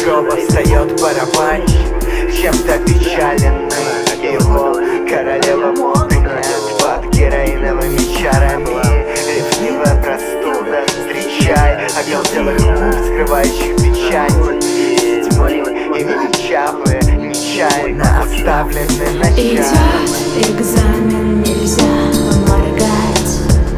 гроба встает барабанщик, чем-то печален его королева модная под героиновыми чарами. Ревнивая простуда, встречай оголтелых губ, скрывающих печать. Тьмы и величавые, нечаянно оставлены на час. Идет экзамен, нельзя моргать.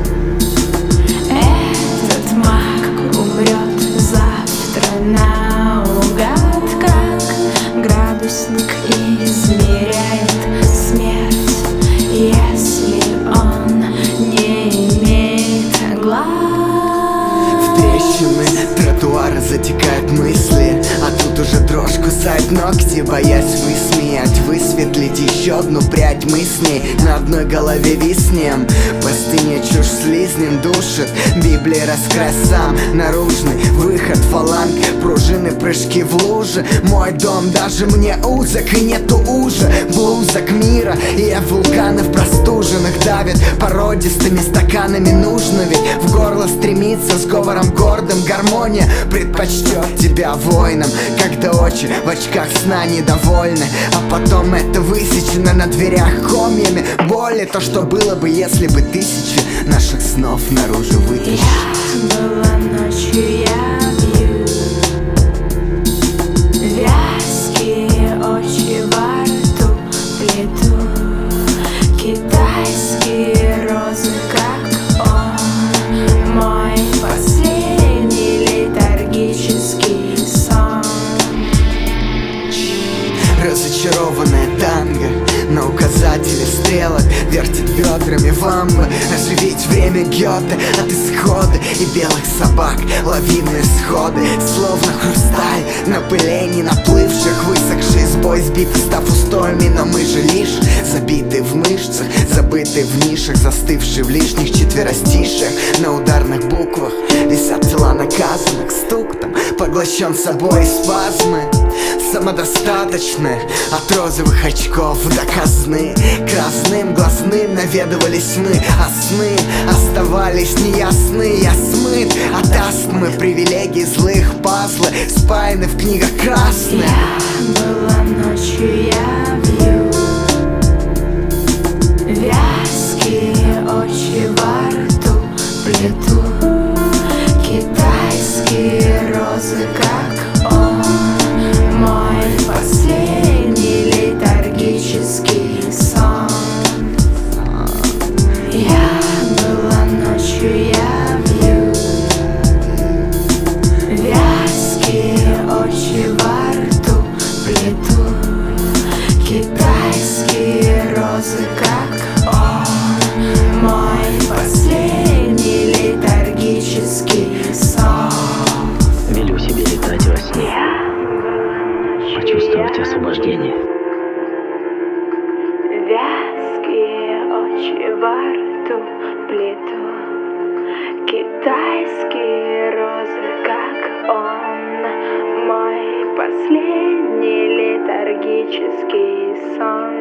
Этот маг умрет завтра наугад, как градусник измеряет смерть, если он не имеет глаз. В трещины тротуара затекают мысли, а тут уже дрожь кусает ногти, боясь высмеять, высветлить еще одну прядь. Мы с ней на одной голове виснем, пустыня чушь слизнем душит, Библия раскрась сам, наружный выход, фаланг, пружины, прыжки в луже. Мой дом даже мне узок, и нету уже блузок мира, и вулканов простуженных давит породистыми стаканами. Нужно ведь в горло стремиться с говором гордым, гармония предпочтет тебя воинам, когда очи в очках сна недовольны, а потом это высечено на дверях комьями боли. То, что было бы, если бы тысячи наших снов наружу вытащили. Я была ночью, я вью вязкие очи во рту, плету китайские розы, как он, мой последний летаргический сон. Разочарованная танго на указателе стрелок вертит бедрами вамбы. Оживить время Гёте от исхода и белых собак, лавинные сходы, словно хрусталь на пылении наплывших, высохший сбой, сбитый, став устоями. Но мы же лишь забитые в мышцах, забытые в нишах, застывшие в лишних четверостишах. На ударных буквах висят тела наказанных, стук там поглощен собой спазмы. Самодостаточны от розовых очков до казны, красным глазным наведывались мы, а сны оставались неясны. Я смыт от астмы, привилегий злых, пазлы спаяны в книгах красных. Я была ночью, я вью вязкие очи во рту, плету китайские розы, как он, мой последний летаргический сон. Я была ночью, я вью вязкие очи во рту, плету китайские розы, как он, мой последний летаргический сон. Велю себе летать во сне, почувствовать освобождение. Вязкие очи во рту, плету китайские розы, как он, мой последний летаргический сон.